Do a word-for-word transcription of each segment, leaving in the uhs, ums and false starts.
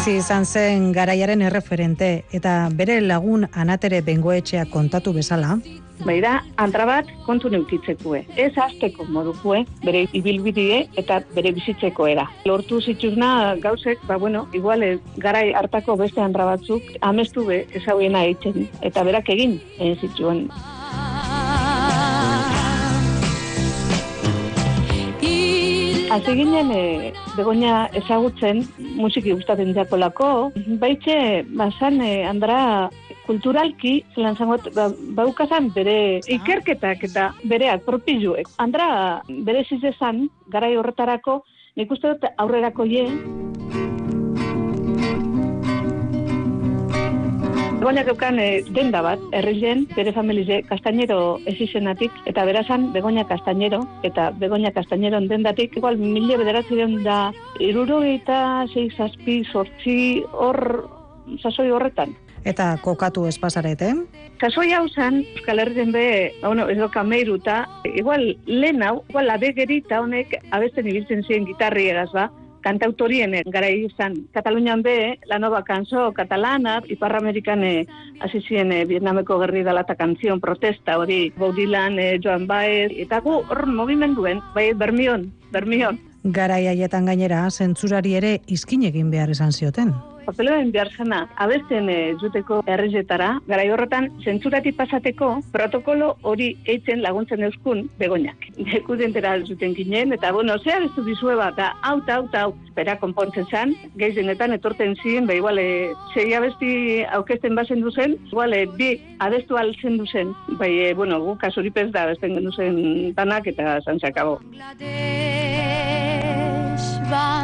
Bizi izan zen garaiaren erreferente eta bere lagun Anatere Bengoetxea kontatu bezala. Baira, antra bat kontu neukitzekue. Ez hasteko modukue, bere ibilbidie eta bere bizitzeko era. Lortu zituzna gauzek, ba bueno, igual garai hartako beste andra batzuk amestu be ezauena eitzen eta berak egin egin zituen. Hasi ginen e, Begoña ezagutzen musiki gustatzen jakolako, baitxe bazan e, andra kulturalki, zelan zangot, ba, baukazan bere ikerketak eta bereak propizuek. Andra bere zizezan, garai horretarako, nik uste dut aurrerako je. Begoñak eukan e, denda bat, errilen, bere familize Castañero ez izenatik, eta berazan Begoña Castañero, eta Begoña Castañeron dendatik, igual mila bederatzen da, irurogeta, sei zazpi, sortzi, hor, sasoi horretan. Eta kokatu espazarete? Kasoi hau zen, Euskal Herrien be, bueno, ez doka meiruta, igual lehen hau, igual abegerita honek abesten ibiltzen ziren gitarri egaz ba, kantautorien garai izan. Katalunian be, la nova cançó catalana, Ipar Amerikan hasi ziren Vietnameko gerri dela eta kanzion protesta hori, Bob Dylan, Joan Baez, eta gu hor mugimenduen, bai Bermion, Bermion. Garai haietan gainera, zentzurari ere izkin egin behar izan zioten. Papeloen behar zena, abesten e, juteko errezetara, garai horretan, zentzurati pasateko, protokolo hori eitzen laguntzen euskun Begoñak. Dekudentera zuten ginen, eta bueno, zea bestu dizue bat, da, hau, hau, hau, bera konpontzen zan, gehienetan etorten ziren, be igual, e, zei abesti aukesten bazen duzen, igual, e, bi abestu altzen duzen, bai, e, bueno, gu kasuripez da, abesten genuzen tanak, eta zantzakabo. Bangladesh,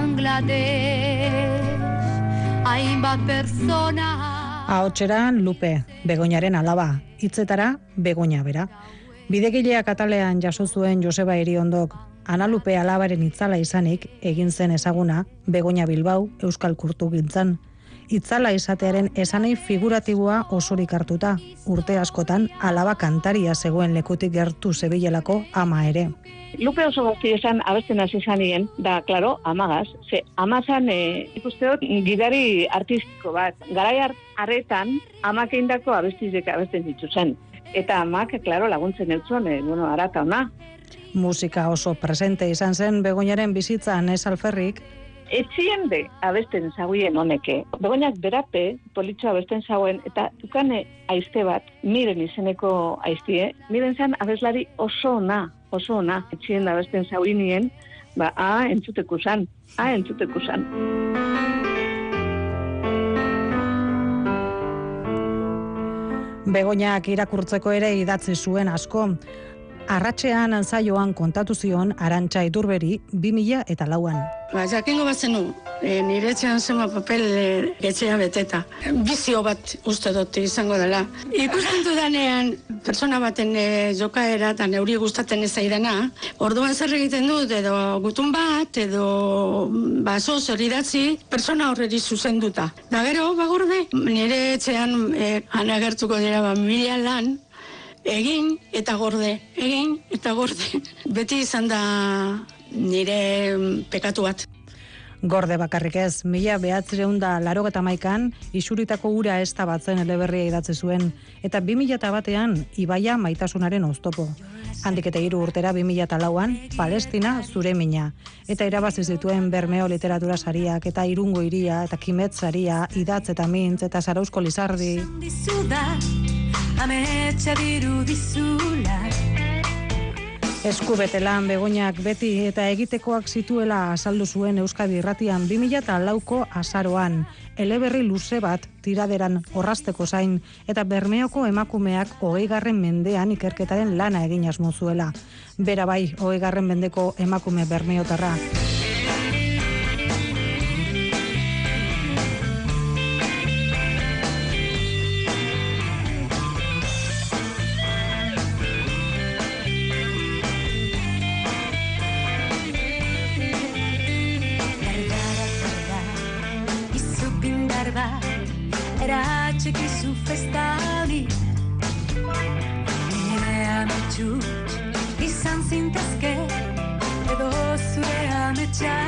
Bangladesh, hainbat persona. Ahotseran Lupe, Begoñaren alaba, hitzetara Begoña bera. Bidegilea katalean jaso zuen Joseba Eriondok, Ana Lupe alabaren itzala izanik egin zen ezaguna Begoña Bilbao Euskal Kulturgintzan. Itzala izatearen esanei figuratiboa osorik hartuta, urte askotan alaba kantaria zegoen lekutik gertu zebilelako ama ere. Lupe oso gazti esan abesten hasi zanien, da, klaro, amagaz, ze amazan e, ikusteot gidari artistiko bat. Garai harretan amak eindako abestizek abesten ditu zen. Eta amak, klaro, laguntzen eutzuen, e, bueno, arata ona. Musika oso presente izan zen Begoñaren bizitzan ez alferrik, etxien be abesten zaguien honeke. Begoñak berape, politxo abesten zauen, eta tukane aizte bat, miren izeneko aiztie, miren zan abeslari oso ona, oso ona. Etxien abesten zauinien, ba, a, entzuteku zan, a, entzuteku zan. Begoñak irakurtzeko ere idatzi zuen asko. Arratxean antzaioan kontatu zion Arantxa Iturberi bi mila eta lauan. Ba, jakingo bat zenu, e, nire etxean zema papel e, etxea beteta. Bizio bat uste dut izango dela. Ikusten dudanean, pertsona baten e, jokaera eta neuri gustatzen ez zaidana, orduan zer egiten dut, edo gutun bat, edo baso zer idatzi, pertsona horreri zuzenduta. Da gero, bagorde, nire etxean e, anagertuko dira ba, mila lan, egin eta gorde, egin eta gorde. Beti izan da nire pekatu bat. Gorde bakarrik ez, mila behatzireun da larogeta maikan, isuritako ura ez da batzen eleberria idatzi zuen, eta bi mila eta batean, Ibaia maitasunaren oztopo. Handik eta hiru urtera bi mila eta lauan, Palestina zure mina, eta irabazi zituen Bermeo literatura sariak, eta Irungo hiria, eta Kimet saria, idatz eta mintz, eta Zarauzko Lizardi. Ametsa dirudizula. Eskubetelan Begoñak beti eta egitekoak zituela azaldu zuen Euskadi Irratian bi mila eta lauko azaroan, eleberri luze bat tiraderan orrazteko zain, eta Bermeoko emakumeak hogeigarren mendean ikerketaren lana egin asmo zuela. Bera bai, hogeigarren mendeko emakume bermeotarra. Eratxekizu festa hori nire ametxu izan zintezke edo zure ametxa